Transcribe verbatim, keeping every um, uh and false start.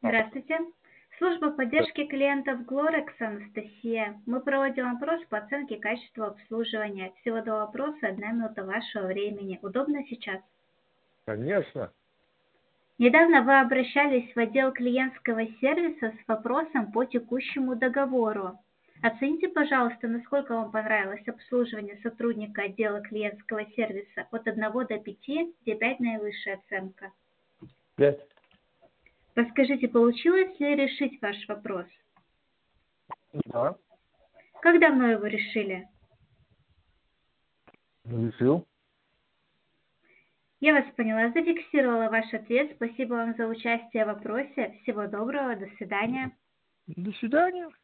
Здравствуйте. Служба поддержки клиентов Glorex, Анастасия. Мы проводим опрос по оценке качества обслуживания. Всего два вопроса, одна минута вашего времени. Удобно сейчас? Конечно. Недавно вы обращались в отдел клиентского сервиса с вопросом по текущему договору. Оцените, пожалуйста, насколько вам понравилось обслуживание сотрудника отдела клиентского сервиса от одного до пяти, где пять наивысшая оценка. Пять. Расскажите, получилось ли решить ваш вопрос? Да. Как давно его решили? Решил. Я вас поняла, зафиксировала ваш ответ. Спасибо вам за участие в вопросе. Всего доброго, до свидания. До свидания.